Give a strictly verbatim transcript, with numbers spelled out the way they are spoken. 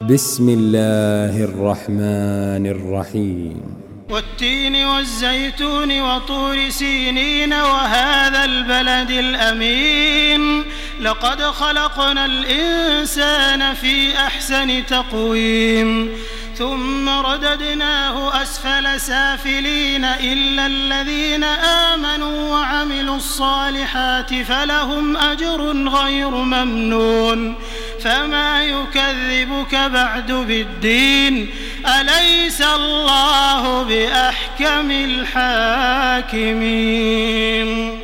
بسم الله الرحمن الرحيم والتين والزيتون وطور سينين وهذا البلد الأمين لقد خلقنا الإنسان في أحسن تقويم ثم رددناه أسفل سافلين إلا الذين آمنوا وعملوا الصالحات فلهم أجر غير ممنون فما يكذبك بعد بالدين أليس الله بأحكم الحاكمين.